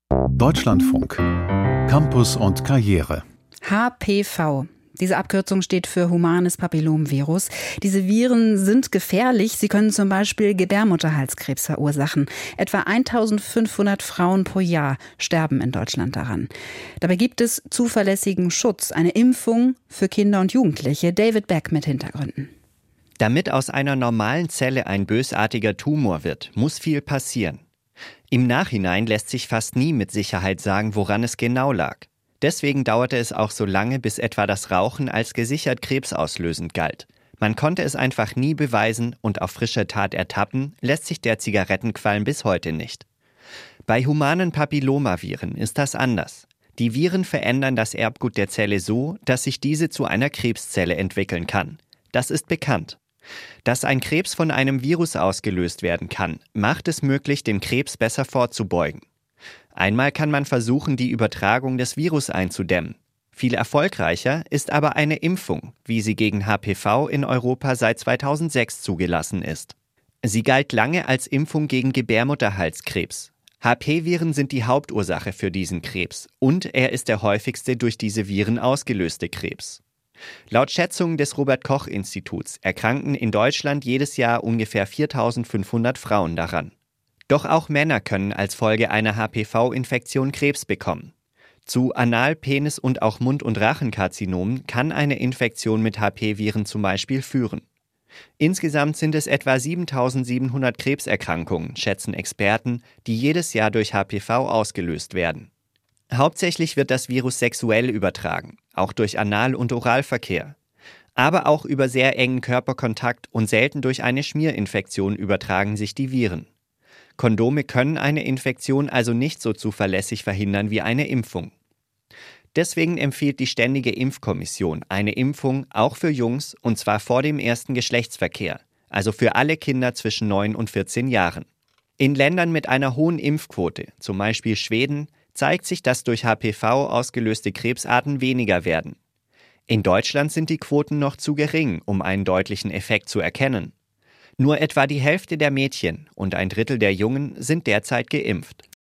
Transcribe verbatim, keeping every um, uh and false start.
Deutschlandfunk. Campus und Karriere. H P V. Diese Abkürzung steht für humanes Papillomvirus. Diese Viren sind gefährlich. Sie können zum Beispiel Gebärmutterhalskrebs verursachen. Etwa eintausendfünfhundert Frauen pro Jahr sterben in Deutschland daran. Dabei gibt es zuverlässigen Schutz, eine Impfung für Kinder und Jugendliche. David Beck mit Hintergründen. Damit aus einer normalen Zelle ein bösartiger Tumor wird, muss viel passieren. Im Nachhinein lässt sich fast nie mit Sicherheit sagen, woran es genau lag. Deswegen dauerte es auch so lange, bis etwa das Rauchen als gesichert krebsauslösend galt. Man konnte es einfach nie beweisen und auf frischer Tat ertappen lässt sich der Zigarettenqualm bis heute nicht. Bei humanen Papillomaviren ist das anders. Die Viren verändern das Erbgut der Zelle so, dass sich diese zu einer Krebszelle entwickeln kann. Das ist bekannt. Dass ein Krebs von einem Virus ausgelöst werden kann, macht es möglich, dem Krebs besser vorzubeugen. Einmal kann man versuchen, die Übertragung des Virus einzudämmen. Viel erfolgreicher ist aber eine Impfung, wie sie gegen H P V in Europa seit zweitausendsechs zugelassen ist. Sie galt lange als Impfung gegen Gebärmutterhalskrebs. H P-Viren sind die Hauptursache für diesen Krebs und er ist der häufigste durch diese Viren ausgelöste Krebs. Laut Schätzungen des Robert-Koch-Instituts erkranken in Deutschland jedes Jahr ungefähr viertausendfünfhundert Frauen daran. Doch auch Männer können als Folge einer H P V-Infektion Krebs bekommen. Zu Anal-, Penis- und auch Mund- und Rachenkarzinomen kann eine Infektion mit H P-Viren zum Beispiel führen. Insgesamt sind es etwa siebentausendsiebenhundert Krebserkrankungen, schätzen Experten, die jedes Jahr durch H P V ausgelöst werden. Hauptsächlich wird das Virus sexuell übertragen, auch durch Anal- und Oralverkehr. Aber auch über sehr engen Körperkontakt und selten durch eine Schmierinfektion übertragen sich die Viren. Kondome können eine Infektion also nicht so zuverlässig verhindern wie eine Impfung. Deswegen empfiehlt die Ständige Impfkommission eine Impfung auch für Jungs und zwar vor dem ersten Geschlechtsverkehr, also für alle Kinder zwischen neun und vierzehn Jahren. In Ländern mit einer hohen Impfquote, zum Beispiel Schweden, zeigt sich, dass durch H P V ausgelöste Krebsarten weniger werden. In Deutschland sind die Quoten noch zu gering, um einen deutlichen Effekt zu erkennen. Nur etwa die Hälfte der Mädchen und ein Drittel der Jungen sind derzeit geimpft.